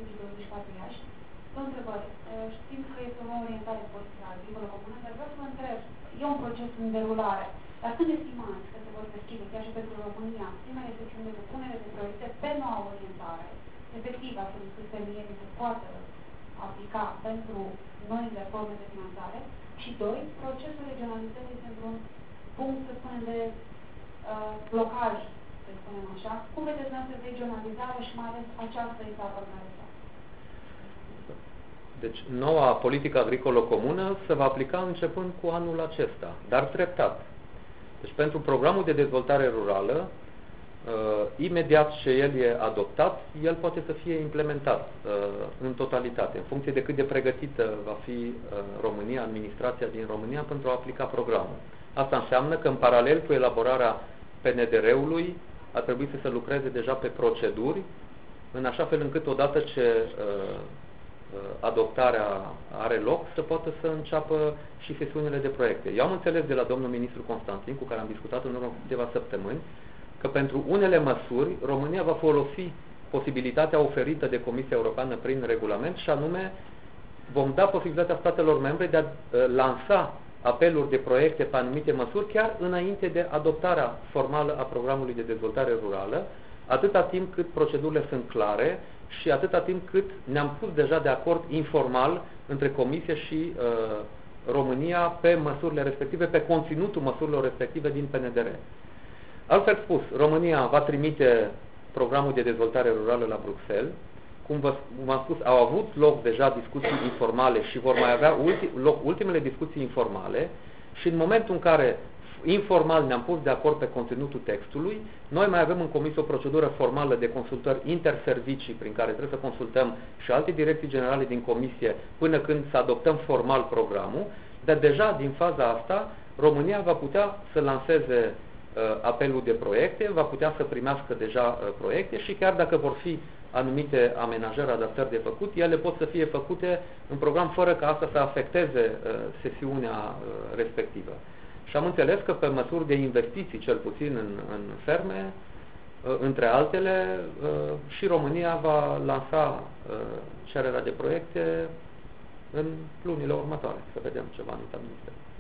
24 Iași. Două întrebări. Știm că este o nouă orientare politică agricolă comună, dar vreau să vă întreb, e un proces în derulare, dar când estimați că se vor deschide, chiar și pentru România, primele sesiuni de depunere de proiecte pe noua orientare, efectiv, astfel încât fermierii să poată aplica pentru noile forme de finanțare? Și doi, procesul regionalizării este într-un punct, să spunem, de blocaj, să spunem așa. Cum vedeți noastră regionalizarea și mai ales această etapă în care se află? Deci, noua politică agricolă comună se va aplica începând cu anul acesta, dar treptat. Deci, pentru programul de dezvoltare rurală, imediat ce el e adoptat, el poate să fie implementat în totalitate, în funcție de cât de pregătită va fi România, administrația din România pentru a aplica programul. Asta înseamnă că în paralel cu elaborarea PNDR-ului ar trebui să se lucreze deja pe proceduri, în așa fel încât odată ce adoptarea are loc, să poată să înceapă și sesiunile de proiecte. Eu am înțeles de la domnul ministru Constantin, cu care am discutat în urmă câteva săptămâni, că pentru unele măsuri România va folosi posibilitatea oferită de Comisia Europeană prin regulament și anume vom da posibilitatea statelor membre de a lansa apeluri de proiecte pe anumite măsuri chiar înainte de adoptarea formală a programului de dezvoltare rurală, atâta timp cât procedurile sunt clare și atâta timp cât ne-am pus deja de acord informal între Comisie și România pe măsurile respective, pe conținutul măsurilor respective din PNDR. Altfel spus, România va trimite programul de dezvoltare rurală la Bruxelles. Cum v-am spus, au avut loc deja discuții informale și vor mai avea loc ultimele discuții informale și în momentul în care informal ne-am pus de acord pe conținutul textului, noi mai avem în comisie o procedură formală de consultări interservicii prin care trebuie să consultăm și alte direcții generale din comisie până când să adoptăm formal programul, dar deja din faza asta România va putea să lanseze apelul de proiecte, va putea să primească deja proiecte și chiar dacă vor fi anumite amenajări, adaptări de făcut, ele pot să fie făcute în program fără ca asta să afecteze sesiunea respectivă. Și am înțeles că pe măsuri de investiții, cel puțin în ferme, între altele, și România va lansa cererea de proiecte în lunile următoare. Să vedem ce va anunța Ministerul.